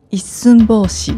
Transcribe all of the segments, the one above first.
一寸法師。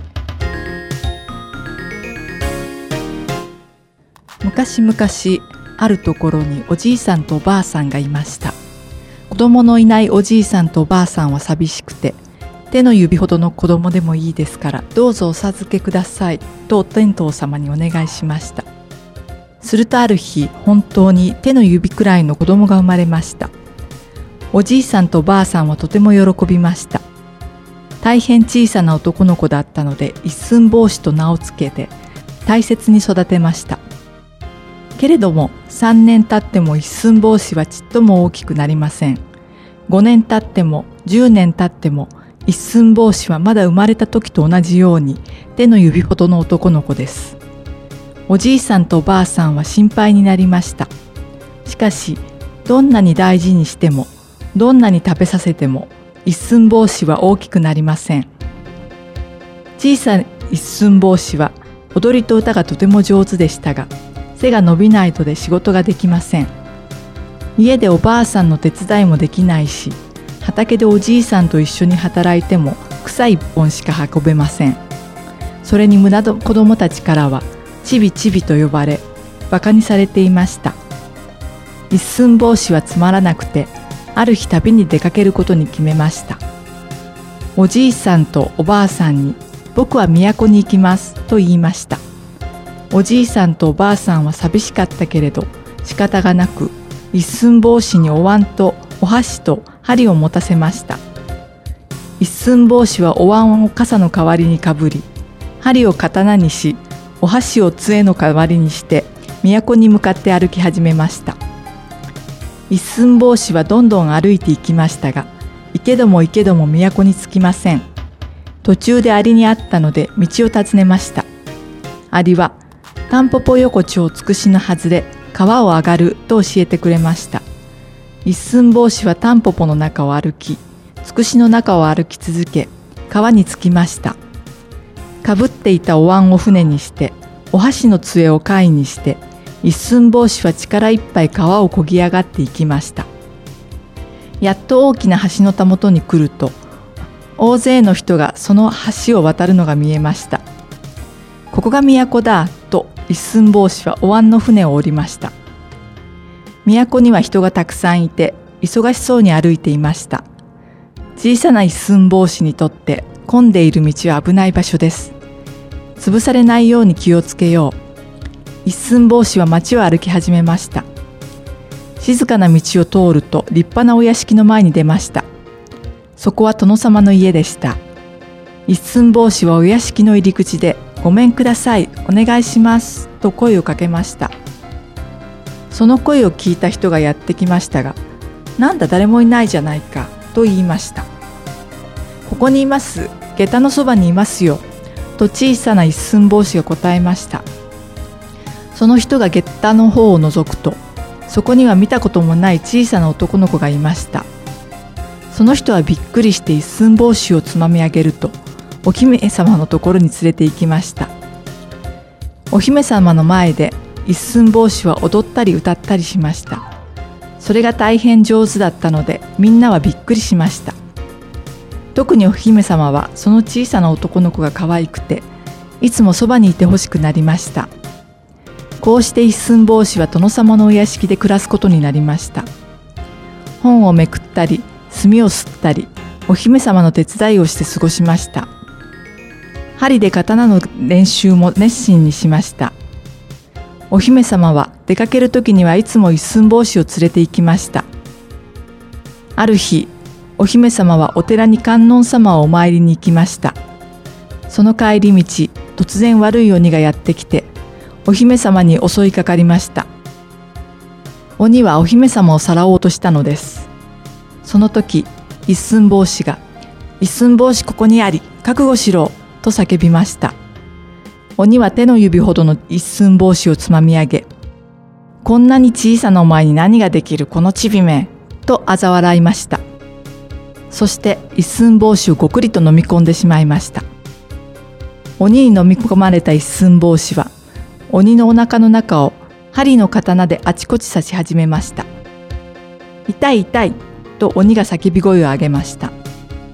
昔々あるところにおじいさんとおばあさんがいました。子供のいないおじいさんとおばあさんは寂しくて、手の指ほどの子供でもいいですからどうぞお授けくださいとお天道様にお願いしました。するとある日、本当に手の指くらいの子供が生まれました。おじいさんとおばあさんはとても喜びました。大変小さな男の子だったので一寸法師と名をつけて大切に育てました。けれども3年経っても一寸法師はちっとも大きくなりません。5年経っても10年経っても一寸法師はまだ生まれた時と同じように手の指ほどの男の子です。おじいさんとおばあさんは心配になりました。しかしどんなに大事にしてもどんなに食べさせても一寸法師は大きくなりません。小さな一寸法師は踊りと歌がとても上手でしたが、背が伸びないので仕事ができません。家でおばあさんの手伝いもできないし、畑でおじいさんと一緒に働いても草一本しか運べません。それに村の子供たちからはちびちびと呼ばれ、バカにされていました。一寸法師はつまらなくて、ある日旅に出かけることに決めました。おじいさんとおばあさんに、僕は都に行きますと言いました。おじいさんとおばあさんは寂しかったけれど仕方がなく、一寸法師にお椀とお箸と針を持たせました。一寸法師はお椀を傘の代わりにかぶり、針を刀にし、お箸を杖の代わりにして都に向かって歩き始めました。一寸法師はどんどん歩いていきましたが、行けども行けども都に着きません。途中でアリに会ったので道を尋ねました。アリは、タンポポ横丁つくしの外れ、川を上がると教えてくれました。一寸法師はタンポポの中を歩き、つくしの中を歩き続け、川に着きました。かぶっていたお椀を船にして、お箸の杖を貝にして、一寸法師は力いっぱい川を漕ぎ上がっていきました。やっと大きな橋のたもとに来ると、大勢の人がその橋を渡るのが見えました。ここが都だと一寸法師はお椀の船を降りました。都には人がたくさんいて、忙しそうに歩いていました。小さな一寸法師にとって混んでいる道は危ない場所です。潰されないように気をつけよう。一寸法師は町を歩き始めました。静かな道を通ると立派なお屋敷の前に出ました。そこは殿様の家でした。一寸法師はお屋敷の入り口で、ごめんください、お願いしますと声をかけました。その声を聞いた人がやってきましたが、なんだ誰もいないじゃないかと言いました。ここにいます、下駄のそばにいますよと小さな一寸法師が答えました。その人が下駄の方を覗くと、そこには見たこともない小さな男の子がいました。その人はびっくりして一寸法師をつまみ上げると、お姫様のところに連れて行きました。お姫様の前で一寸法師は踊ったり歌ったりしました。それが大変上手だったので、みんなはびっくりしました。特にお姫様はその小さな男の子が可愛くて、いつもそばにいてほしくなりました。こうして一寸法師は殿様のお屋敷で暮らすことになりました。本をめくったり、墨をすったり、お姫様の手伝いをして過ごしました。針で刀の練習も熱心にしました。お姫様は出かけるときにはいつも一寸法師を連れて行きました。ある日、お姫様はお寺に観音様をお参りに行きました。その帰り道、突然悪い鬼がやってきて、お姫様に襲いかかりました。鬼はお姫様をさらおうとしたのです。その時、一寸法師が、一寸法師ここにあり、覚悟しろと叫びました。鬼は手の指ほどの一寸法師をつまみ上げ、こんなに小さなお前に何ができるこのちびめと嘲笑いました。そして一寸法師をごくりと飲み込んでしまいました。鬼に飲み込まれた一寸法師は、鬼のお腹の中を針の刀であちこち刺し始めました。痛い痛いと鬼が叫び声を上げました。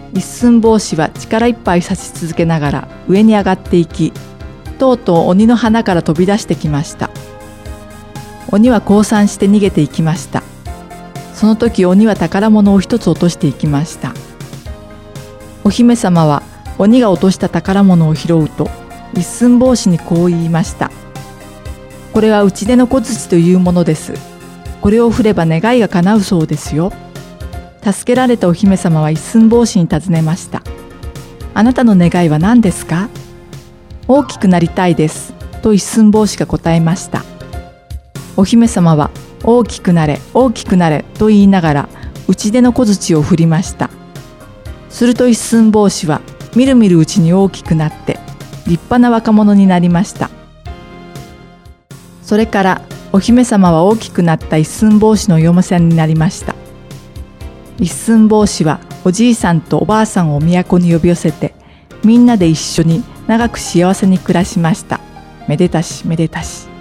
一寸法師は力いっぱい刺し続けながら上に上がっていき、とうとう鬼の鼻から飛び出してきました。鬼は降参して逃げていきました。その時鬼は宝物を一つ落としていきました。お姫様は鬼が落とした宝物を拾うと、一寸法師にこう言いました。これは打ち出の小槌というものです。これを振れば願いが叶うそうですよ。助けられたお姫様は一寸法師に尋ねました。あなたの願いは何ですか？大きくなりたいです。と一寸法師が答えました。お姫様は大きくなれ、大きくなれと言いながら打ち出の小槌を振りました。すると一寸法師はみるみるうちに大きくなって立派な若者になりました。それからお姫様は大きくなった一寸法師の嫁になりました。一寸法師はおじいさんとおばあさんを都に呼び寄せて、みんなで一緒に長く幸せに暮らしました。めでたしめでたし。